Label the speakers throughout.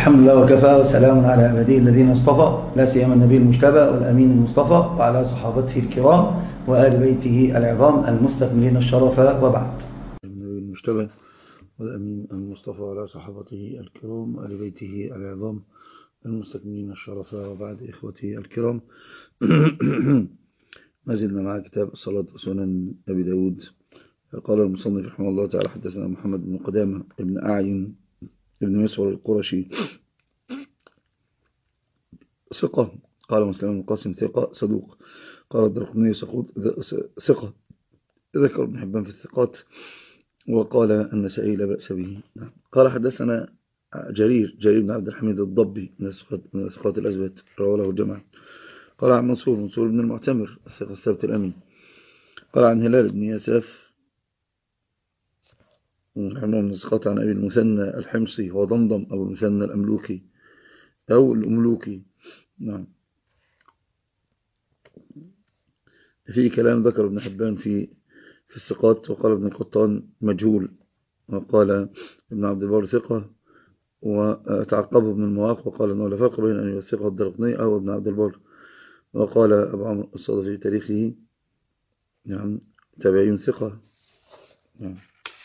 Speaker 1: الحمد لله وكفى وسلام على عباده الذين اصطفى، لا سيما النبي المجتبى والأمين المصطفى وعلى صحابته الكرام وآل بيته العظام المستكملين الشرف، وبعد.
Speaker 2: النبي المجتبى والأمين المصطفى وعلى صحابته الكرام وآل بيته العظام المستكملين الشرف، وبعد. إخوتي الكرام، ما زلنا مع كتاب الصلاة سنن أبي داود. قال المصنف رحمه الله تعالى: حدثنا محمد بن قدامة ابن أعين ابن مسعود القرشي ثقة. قال مسلم بن القاسم ثقة صدوق. قال الدرقطني ثقة، ذكر ابن حبان في الثقات، وقال النسائي لا بأس به. قال حدثنا جرير بن عبد الحميد الضبي من الثقات الأثبات، رواه له الجماعة. قال عن منصور بن المعتمر الثقة الثابت الأمين. قال عن هلال بن ياساف من الثقات عن أبي المثنى الحمصي وضمضم أبو المثنى الأملوكي أو الأملوكي. نعم، في كلام ذكر ابن حبان في الثقات، وقال ابن القطان مجهول، وقال ابن عبد البر ثقة، وتعقبه ابن المواق وقال أنه لا فرق بين أن يوثقه الدرقطني أو ابن عبد البر. وقال أبو عمرو الصادق في تاريخه: نعم، تابعين ثقة. نعم.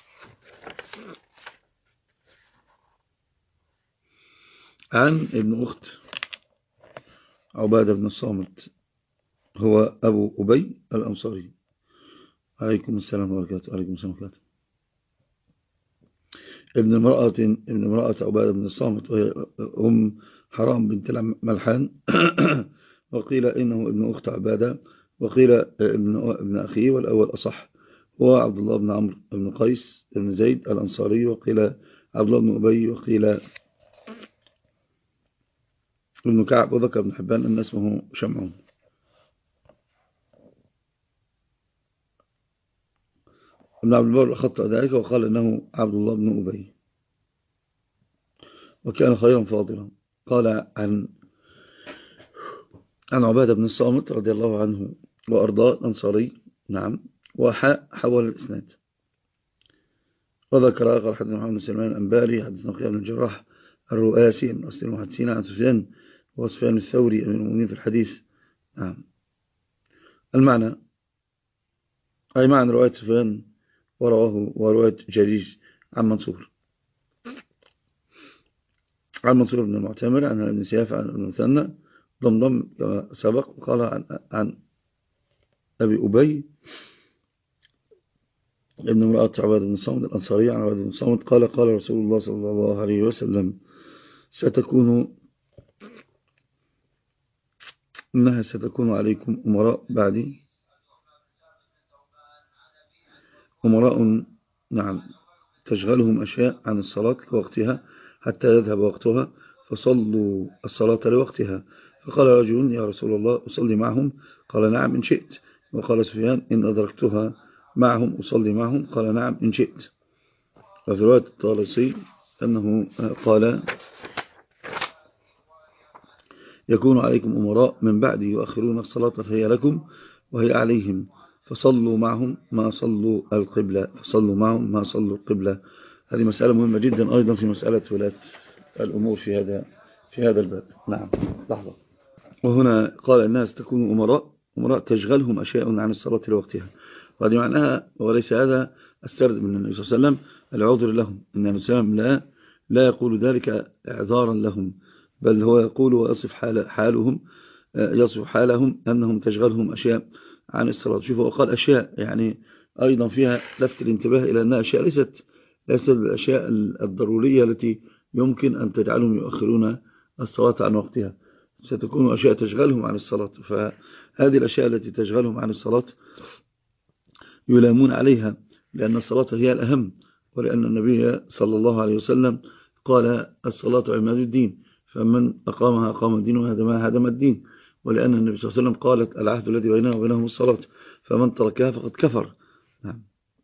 Speaker 2: عن ابن أخت عبادة بن الصامت، هو أبو أبي الأنصاري، عليكم السلام وبركاته. عليكم السلام وبركاته. ابن امرأة عبادة بن الصامت، وهي أم حرام بنت ملحان وقيل إنه ابن أخت عبادة، وقيل ابن أخيه، والأول أصح. هو عبد الله بن عمرو بن قيس بن زيد الأنصاري، وقيل عبد الله بن أبي، وقيل ابن كعب، وذكر ابن حبان أن اسمه شمعون. ابن عبد البر خطأ ذلك وقال إنه عبد الله بن أبي، وكان خيرا فاضلا. قال عن عبادة بن الصامت رضي الله عنه وأرضاه الأنصاري. نعم. وحول الإسناد وذكر. قال حدثنا محمد بن سلمان الأنباري، حدثنا وكيع بن الجراح الرؤاسي من أصل المحدثين عن سفيان وسفيان الثوري أمير المؤمنين في الحديث. نعم. المعنى أي معنى رواية سفيان ورواية جرير عن منصور بن المعتمر عن ابن سياف عن ابن مثنى ضمضم كما سبق. وقال عن أبي أبي ابن امرأة عبادة بن الصامت الأنصاري عن عبادة بن الصامت قال: قال رسول الله صلى الله عليه وسلم: ستكون عليكم أمراء بعدي، أمراء، نعم، تشغلهم أشياء عن الصلاة لوقتها حتى يذهب وقتها، فصلوا الصلاة لوقتها. فقال رجل: يا رسول الله، أصلي معهم؟ قال: نعم إن شئت. وقال سفيان: إن أدركتها معهم أصلي معهم؟ قال: نعم إن شئت. وفي رواية الطالسي أنه قال: يكون عليكم أمراء من بعد يؤخرون الصلاة فهي لكم وهي عليهم، فصلوا معهم ما صلوا القبلة. هذه مسألة مهمة جدا أيضا في مسألة ولاة الأمور في هذا الباب. نعم، لحظة. وهنا قال: الناس تكون أمراء تشغلهم أشياء عن الصلاة لوقتها، وهذه معناها، وليس هذا السرد من النبي صلى الله عليه وسلم العذر لهم، إن النبي صلى الله عليه وسلم لا يقول ذلك إعذارا لهم، بل هو يقول ويصف حالهم أنهم تشغلهم أشياء عن الصلاة. شوفوا، وقال أشياء، يعني أيضا فيها لفت الانتباه إلى أنها أشياء ليست الأشياء الضرورية التي يمكن أن تجعلهم يؤخرون الصلاة عن وقتها. ستكون أشياء تشغلهم عن الصلاة، فهذه الأشياء التي تشغلهم عن الصلاة يلامون عليها، لأن الصلاة هي الأهم، ولأن النبي صلى الله عليه وسلم قال: الصلاة عماد الدين، فمن أقامها أقام الدين وهدمها هدم الدين. ولأن النبي صلى الله عليه وسلم قالت: العهد الذي بيننا وبينهم الصلاة، فمن تركها فقد كفر. نعم.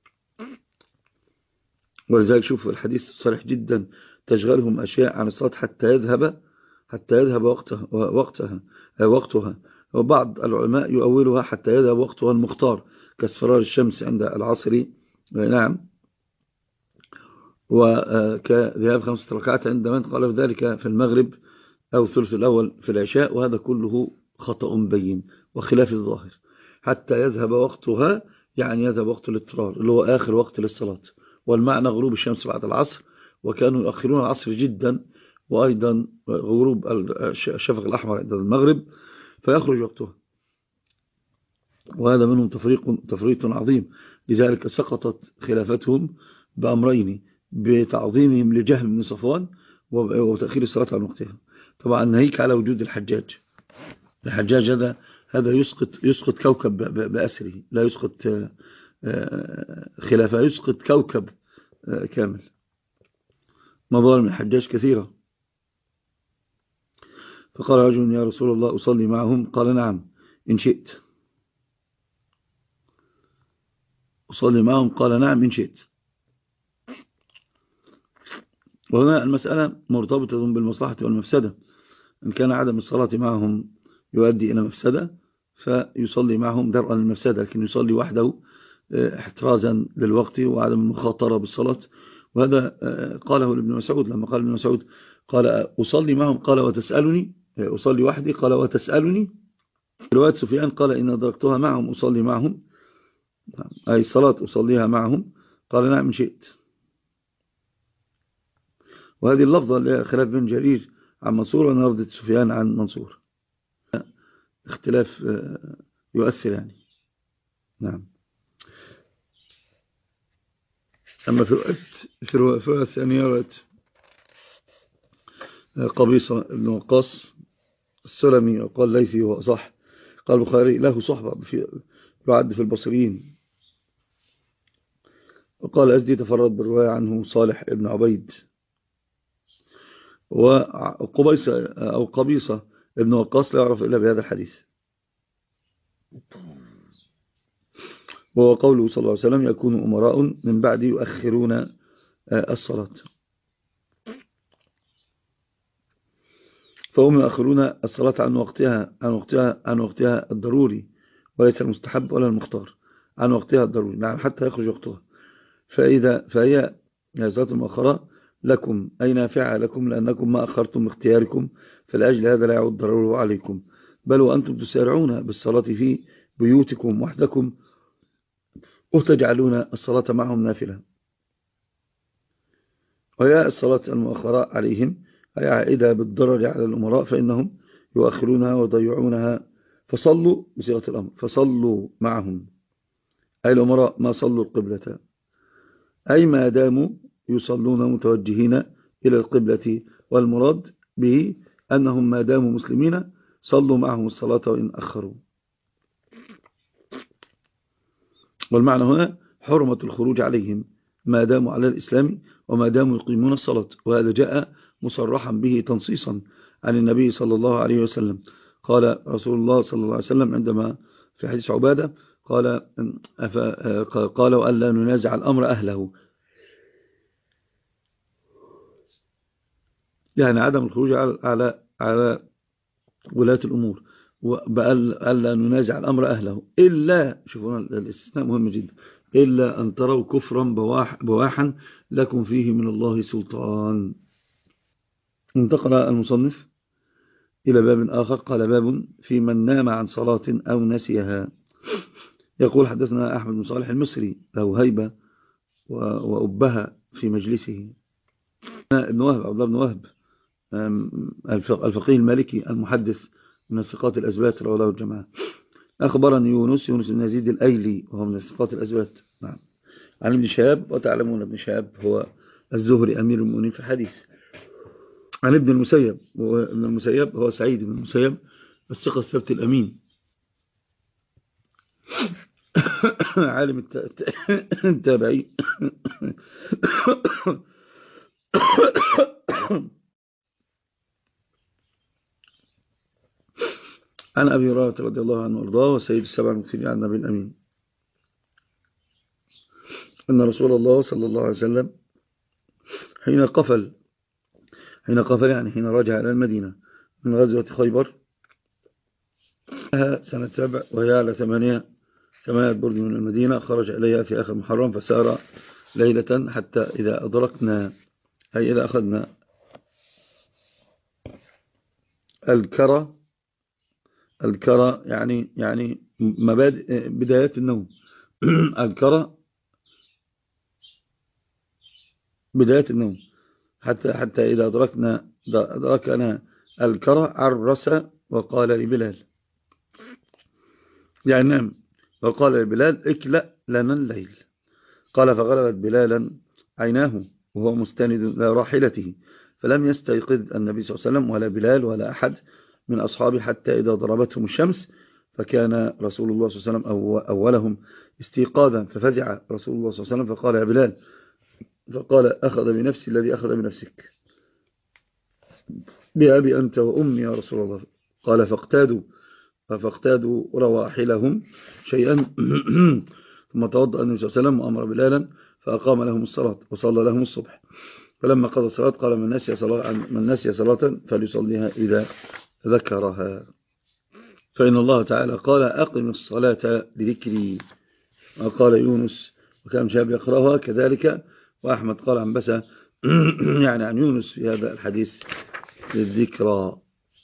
Speaker 2: ولذلك شوفوا الحديث صريح جدا: تشغلهم أشياء عن الصلاة حتى يذهب وقتها. وبعض العلماء يؤولها حتى يذهب وقتها المختار كاصفرار الشمس عند العصر. نعم. وكذهاب 5 ركعات عند من قال ذلك في المغرب أو الثلث الأول في العشاء، وهذا كله خطأ بين وخلاف الظاهر. حتى يذهب وقتها يعني يذهب وقت الاضطرار اللي هو آخر وقت للصلاة، والمعنى غروب الشمس بعد العصر، وكانوا يؤخرون العصر جدا، وأيضا غروب الشفق الأحمر عند المغرب فيخرج وقتها، وهذا منهم تفريط عظيم. لذلك سقطت خلافتهم بأمرين: بتعظيمهم لجهم بن صفوان وتأخير الصلاة عن وقتها. طبعا ناهيك على وجود الحجاج هذا يسقط كوكب بأسره، لا يسقط خلافة، يسقط كوكب كامل. مظالم الحجاج كثيرة. فقال رجل: يا رسول الله أصلي معهم؟ قال: نعم إن شئت. أصلي معهم؟ قال: نعم إن شئت. وهنا المسألة مرتبطة بالمصلحة والمفسدة. إن كان عدم الصلاة معهم يؤدي إلى مفسدة فيصلي معهم درءا للمفسدة، لكن يصلي وحده احترازا للوقت وعدم المخاطرة بالصلاة. وهذا قاله لابن مسعود لما قال ابن مسعود قال: أصلي معهم؟ قال: وتسألني؟ أصلي وحدي؟ قال: وتسألني؟ رواية سفيان قال: إن أدركتها معهم أصلي معهم، أي الصلاة أصليها معهم. قال: نعم إن شئت. وهذه اللفظة اللي خلاف بن جرير عن منصور، ونردة سفيان عن منصور، اختلاف يؤثر يعني. نعم. أما في الرواية الثانية رواية قبيصة بن وقاص السلمي، وقال ليثي هو صح، قال البخاري له صحبة يعد في البصريين. وقال أزدي تفرد بالرواية عنه صالح بن عبيد. وقبيصة أو قبيصة ابن وقاص لا يعرف إلا بهذا الحديث. وهو قوله صلى الله عليه وسلم: يكون أمراء من بعد يؤخرون الصلاة. فهم يؤخرون الصلاة عن وقتها الضروري، وليس المستحب ولا المختار، عن وقتها الضروري، نعم، حتى يخرج وقتها. فهي صلاة المؤخرة لكم أي نافعة لكم، لأنكم ما أخرتم اختياركم، فلأجل هذا لا يعود ضرره عليكم، بل وأنتم تسارعون بالصلاة في بيوتكم وحدكم وتجعلون الصلاة معهم نافلة. وهي الصلاة المؤخرة عليهم هي عائدة بالضرر على الأمراء، فإنهم يؤخرونها ويضيعونها. فصلوا بصيغة الأمر، فصلوا معهم، أي الأمراء ما صلوا القبلة، أي ما داموا يصلون متوجهين إلى القبلة، والمراد به أنهم ما داموا مسلمين صلوا معهم الصلاة وإن أخروا. والمعنى هنا حرمة الخروج عليهم ما داموا على الإسلام وما داموا يقيمون الصلاة، وهذا جاء مصرحا به تنصيصا عن النبي صلى الله عليه وسلم. قال رسول الله صلى الله عليه وسلم عندما في حديث عبادة قال: وألا ننازع الأمر أهله، يعني عدم الخروج على ولاة الأمور، وألا ننازع الأمر أهله إلا، شوفوا الاستثناء مهم جدا، إلا أن تروا كفرا بواحا لكم فيه من الله سلطان. انتقل المصنف إلى باب آخر، قال: باب في من نام عن صلاة أو نسيها. يقول: حدثنا أحمد بن صالح المصري، له هيبة وأبها في مجلسه. ابن وهب، عبد الله بن وهب الفقيه المالكي المحدث من الثقات الأزبات، رواه له الجماعة. أخبرني يونس بن يزيد الأيلي، وهو من الثقات الأزبات، نعم، عن ابن شهاب، وتعلمون ابن شهاب هو الزهري أمير المؤمنين في الحديث، عن ابن المسيب، وابن المسيب هو سعيد بن المسيب الثقة الثبت الأمين، عالم التابعي. عن أبي هريرة رضي الله عنه وارضاه، وسيد السبع المكثرين عن النبي الأمين، أن رسول الله صلى الله عليه وسلم حين قفل يعني حين رجع إلى المدينة من غزوة خيبر سنة 7، وهي على 8 برد من المدينة، خرج إليها في آخر محرم فسار ليلة حتى إذا أدركنا، أي إذا أخذنا الكرة يعني بدايات النوم. الكرة بداية النوم حتى إذا أدركنا الكرة عرس وقال لبلال، يعني نعم، وقال لبلال اكلأ لنا الليل. قال فغلبت بلالا عيناه وهو مستند إلى راحلته، فلم يستيقظ النبي صلى الله عليه وسلم ولا بلال ولا أحد من أصحابه حتى إذا ضربتهم الشمس، فكان رسول الله صلى الله عليه وسلم أولهم استيقاظا، ففزع رسول الله صلى الله عليه وسلم فقال يا بلال، فقال أخذ بنفسي الذي أخذ بنفسك، بأبي أنت وأمي يا رسول الله. قال فاقتادوا رواحلهم شيئا ثم توضأ النبي صلى الله عليه وسلم وأمر بلالا فأقام لهم الصلاة وصلى لهم الصبح. فلما قضى الصلاة قال من نسي صلاة فليصليها إذا ذكرها، فإن الله تعالى قال أقم الصلاة لذكري. وقال يونس وكان شاب يقرأها كذلك، وأحمد قال عن بسى يعني عن يونس في هذا الحديث للذكرى.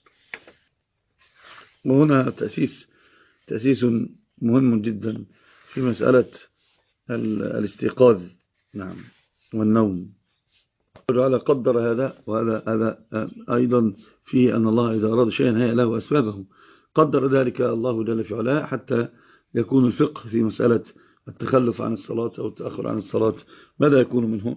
Speaker 2: وهنا تأسيس مهم جدا في مسألة الاستيقاظ، نعم، والنوم. تعالى قدر هذا، وهذا أيضا فيه أن الله إذا أراد شيئا هيأ له أسبابه. قدر ذلك الله جل في علاه حتى يكون الفقه في مسألة التخلف عن الصلاة أو التأخر عن الصلاة ماذا يكون منه.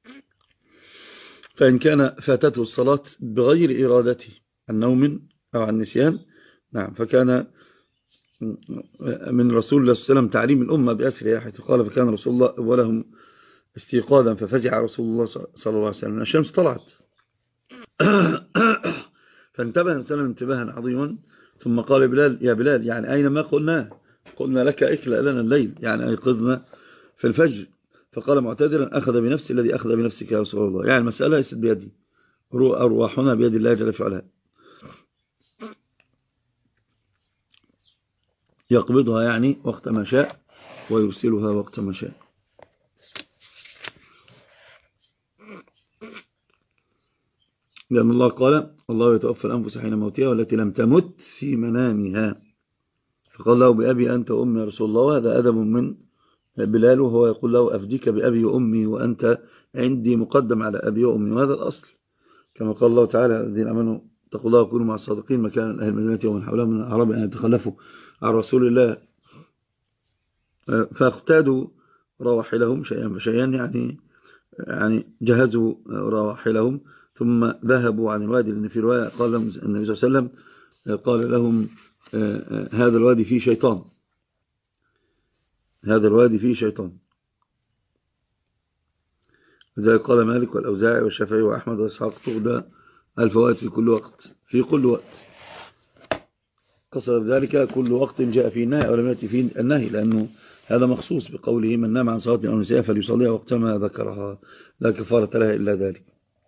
Speaker 2: فإن كان فاتته الصلاة بغير إرادته عن نوم أو عن نسيان، نعم، فكان من رسول الله صلى الله عليه وسلم تعليم الأمة بأسرها، حيث قال فكان رسول الله ولهم استيقاظا ففزع رسول الله صلى الله عليه وسلم الشمس طلعت فانتبه الإنسان انتباها عظيما، ثم قال بلال يا بلال، يعني أين ما قلنا لك اكلأ لنا الليل، يعني أيقظنا في الفجر. فقال معتذرا أخذ بنفسي الذي أخذ بنفسك يا رسول الله، يعني المسألة ليست بيدي، أرواحنا بيد الله جل في علاه، يقبضها يعني وقت ما شاء ويرسلها وقت ما شاء. لأن الله قال الله يتوفى الأنفس حين موتها والتي لم تمت في منامها، فقال له بأبي أنت وأمي يا رسول الله. وهذا أدب من بلال، وهو يقول له أفديك بأبي وأمي وأنت عندي مقدم على أبي وأمي، وهذا الأصل، كما قال الله تعالى الذين آمنوا اتقوا الله وكونوا مع الصادقين مكان أهل المدينة ومن حولهم من الأعراب أن يتخلفوا عن رسول الله فاقتادوا رواحلهم شيئا فشيئا، يعني جهزوا رواحلهم ثم ذهبوا عن الوادي. لأن في رواية قال لهم النبي صلى الله عليه وسلم قال لهم هذا الوادي فيه شيطان، هذا الوادي فيه شيطان. لذلك قال مالك والأوزاعي والشافعي وأحمد وإسحاق تغدى الفوائد في كل وقت قصد ذلك كل وقت جاء فيه النهي أو لم يأتي فيه النهي، لأنه هذا مخصوص بقوله من نام عن صلاة أو نسيها فليصليها وقتما ذكرها لا كفارة لها إلا ذلك.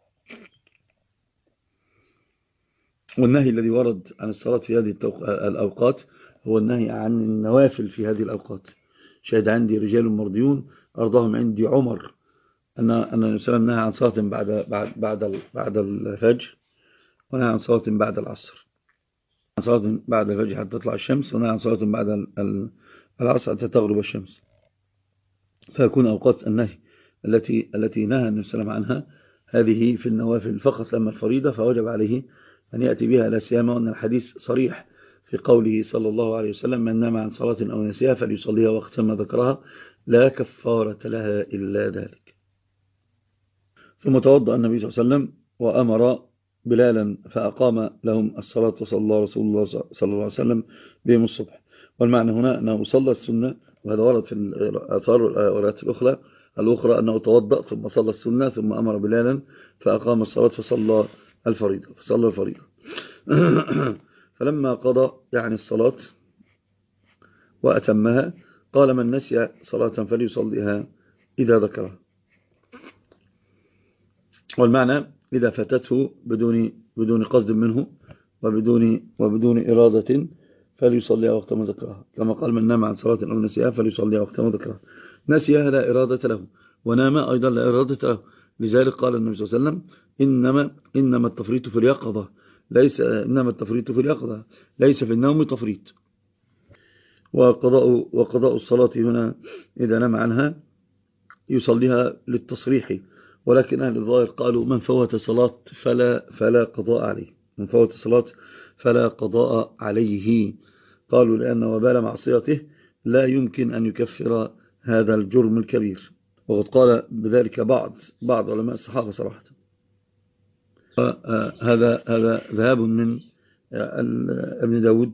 Speaker 2: والنهي الذي ورد عن الصلاة في هذه الأوقات هو النهي عن النوافل في هذه الأوقات. شهد عندي رجال مرضيون أرضهم عندي عمر أن النبي صلى الله عليه وسلم نهى عن صلاة بعد الفجر، ونهى عن صلاة بعد العصر، عن صلاة بعد الفجر حتى تطلع الشمس، ونهى عن صلاة بعد العصر حتى تغرب الشمس. فيكون أوقات النهي التي نهى النبي صلى الله عليه وسلم عنها هذه في النوافل فقط، لما الفريضة فوجب عليه أن يأتي بها، لا سيما أن الحديث صريح في قوله صلى الله عليه وسلم من نام عن صلاة أو نسيها فليصليها وقت ما ذكرها لا كفارة لها إلا ذلك. ثم توضأ النبي صلى الله عليه وسلم وأمر بلالا فأقام لهم الصلاة وصلى رسول الله صلى الله عليه وسلم بهم الصبح. والمعنى هنا أنه صلى السنة، وهذا ورد في الآثار والآيات الأخرى أنه توضأ ثم صلى السنة ثم أمر بلالا فأقام الصلاة فصلى الفريضة فلما قضى يعني الصلاة وأتمها قال من نسي صلاة فليصليها إذا ذكرها. والمعنى إذا فاتته بدون قصد منه وبدون إرادة فليصليها وقت ما ذكرها، كما قال من نام عن صلاة أو نسيها فليصليها وقت ما ذكرها. نسيها لا إرادة له، ونام أيضا لا إرادة له. لذلك قال النبي صلى الله عليه وسلم إنما التفريط في اليقظة، إنما التفريط في اليقظة ليس في النوم تفريط. وقضاء الصلاة هنا إذا نام عنها يصليها للتصريح، ولكن أهل الظاهر قالوا من فوت صلاة فلا قضاء عليه، من فوت صلاة فلا قضاء عليه. قالوا لأن وبال معصيته لا يمكن أن يكفر هذا الجرم الكبير، وقد قال بذلك بعض علماء الصحابة صراحة. هذا ذهاب من ابن داود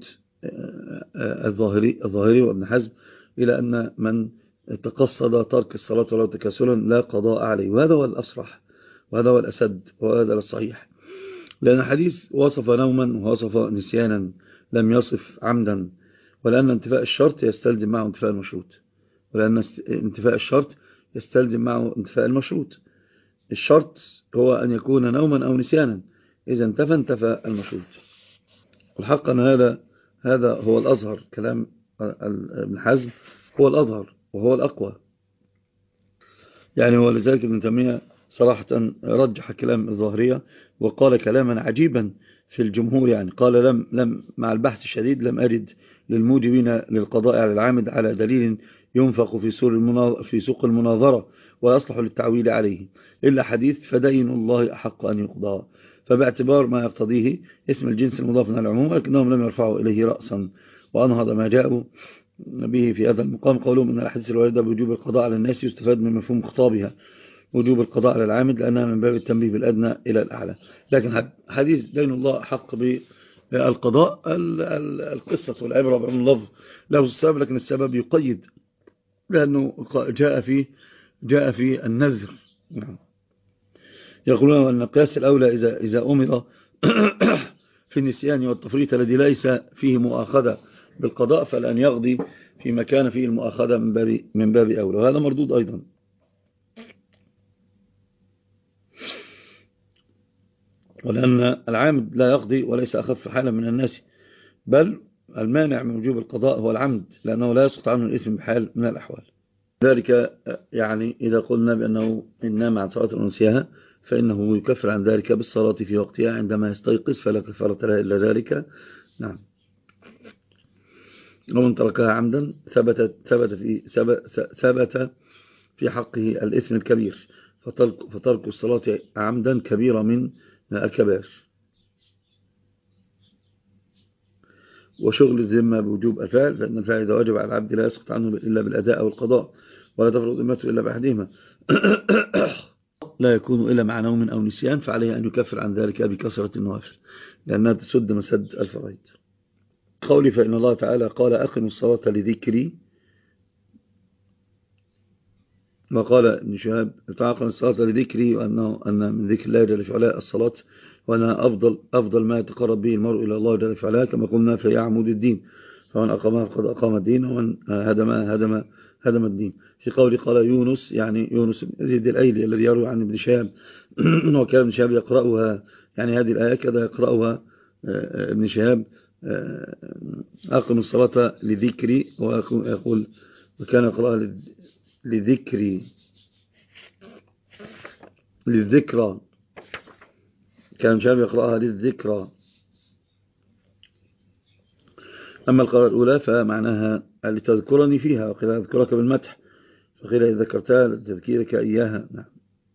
Speaker 2: الظاهري وابن حزم إلى أن من تقصد ترك الصلاة ولو تكاسلا لا قضاء عليه، وهذا هو الأصرح وهذا هو الأسد وهذا الصحيح، لأن الحديث وصف نوما ووصف نسيانا لم يصف عمدا، ولأن انتفاء الشرط يستلزم معه انتفاء المشروط، ولأن انتفاء الشرط يستلزم معه انتفاء المشروط. الشرط هو أن يكون نوما أو نسيانا، إذا انتفى المشروط. والحق أن هذا هو الأظهر، كلام ابن حزم هو الأظهر وهو الأقوى. يعني هو لذلك ابن تيمية صراحة رجح كلام الظاهرية وقال كلاما عجيبا في الجمهور، يعني قال لم مع البحث الشديد لم أجد للموجبين للقضاء على العامد على دليل ينفق في سوق المناظرة ويصلح للتعويل عليه إلا حديث فدين الله أحق أن يقضى، فباعتبار ما يقتضيه اسم الجنس المضاف من العموم، لكنهم لم يرفعوا إليه رأسا. وأنهض ما جاءوا به في هذا المقام قولهم أن الأحاديث الواردة بوجوب القضاء على الناس يستفاد من مفهوم خطابها وجوب القضاء على العامد لأنها من باب التنبيه بالأدنى إلى الأعلى. لكن حديث دين الله حق بالقضاء القصة والعبرة بعموم اللفظ له السبب، لكن السبب يقيد لأنه جاء في النذر. يقولون أن القياس الأولى إذا أمر في النسيان والتفريط الذي ليس فيه مؤاخذة بالقضاء فلأن يقضي فيما كان فيه المؤاخذة من باب أولى، وهذا مردود أيضا. ولأن العامد لا يقضي وليس أخف حالا من الناس، بل المانع من وجوب القضاء هو العمد، لأنه لا يسقط عنه الإثم بحال من الأحوال. ذلك يعني إذا قلنا بأنه إن نام عن صلاة ونسيها فإنه يكفر عن ذلك بالصلاة في وقتها عندما يستيقظ فلا كفارة لها إلا ذلك. نعم. ومن تركها عمدا ثبت في حقه الإثم الكبير، فترك الصلاة عمدا كبيرة من الكبائر. وشغل الذمة بوجوب الفعل، فإن الفعل إذا وجب على العبد لا يسقط عنه إلا بالأداء أو القضاء، ولا تفرض ذمته إلا بأحدهما لا يكون إلا مع نوم أو نسيان، فعليه أن يكفر عن ذلك بكثرة النوافل لأنها تسد مسد الفرائض. قولي فإن الله تعالى قال أقم الصلاة لذكري، وقال ابن شهاب تعاقم الصلاة لذكري، أن من ذكر الله جل وعلا الصلاة، وأنها أفضل ما يتقرب به المرء إلى الله جل وعلا، كما قلنا في عمود الدين، فمن أقامها فقد أقام الدين، ومن هدم الدين. في قوله قال يونس، يعني يونس بن يزيد الأيلي الذي يروي عن ابن شهاب وكان ابن شهاب يقرأها، يعني هذه الآية كذا يقرأها ابن شهاب أقم الصلاة لذكري، ويقول وكان يقرأها للذكرى، كان شاب يقرأها للذكرى. أما القراءة الأولى فمعناها لتذكرني فيها، وقيل أذكرك بالمدح، فقيل إذا ذكرتها لتذكيرك إياها. نعم.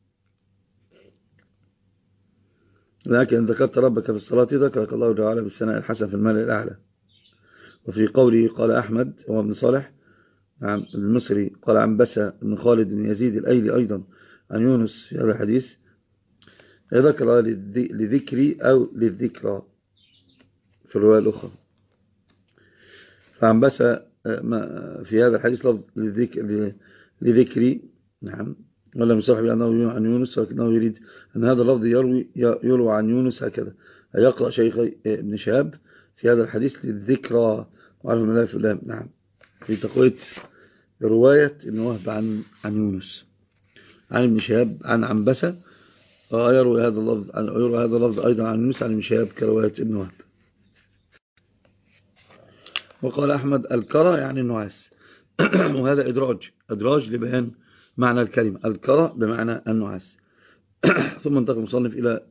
Speaker 2: لكن إن ذكرت ربك في الصلاة ذكرك الله تعالى بالثناء الحسن في الملأ الأعلى. وفي قوله قال أحمد هو ابن صالح المصري قال عن بسى بن خالد بن يزيد الأيلي أيضا عن يونس في هذا الحديث ذكر لذكري أو للذكرى في الرواية الأخرى. فعن بسى في هذا الحديث لفظ لذكري. نعم. ولم يصرح بأنه عن يونس، ولكنه يريد أن هذا اللفظ يروى عن يونس هكذا، يقرأ شيخ ابن شهاب في هذا الحديث للذكرى وعلى الملائكة الله. نعم. في تقوية رواية ابن وهب عن يونس عن ابن شهاب عن عنبسة، يروي هذا اللفظ أيضا عن يونس عن ابن شهاب كرواية ابن وهب. وقال أحمد الكرة يعني النعاس. وهذا إدراج لبيان معنى الكلمة، الكرة بمعنى النعاس. ثم انتقل المصنف إلى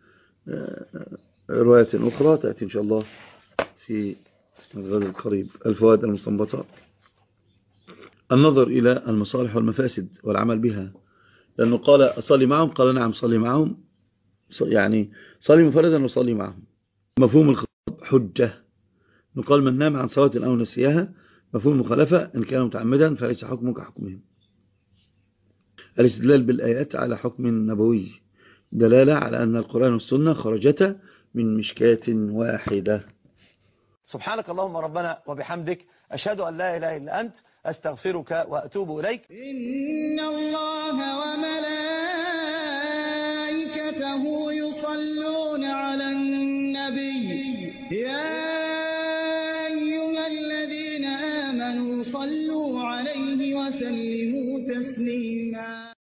Speaker 2: رواية أخرى تأتي إن شاء الله في الغد القريب. الفوائد المستنبطة: النظر إلى المصالح والمفاسد والعمل بها، لأنه قال أصلي معهم، قال نعم صلي معهم، يعني صلي مفردا وصلي معهم. مفهوم الخطاب حجة، نقال من نام عن صلاة أو نسيها. مفهوم المخالفة إن كان متعمدا فليس حكمه كحكمهم. الاستدلال بالآيات على حكم نبوي، دلالة على أن القرآن والسنة خرجتا من مشكاة واحدة.
Speaker 1: سبحانك اللهم ربنا وبحمدك، أشهد أن لا إله إلا أنت، أستغفرك وأتوب إليك.
Speaker 3: إن الله وملائكته يصلون على النبي، يا أيها الذين آمنوا صلوا عليه وسلموا تسليما.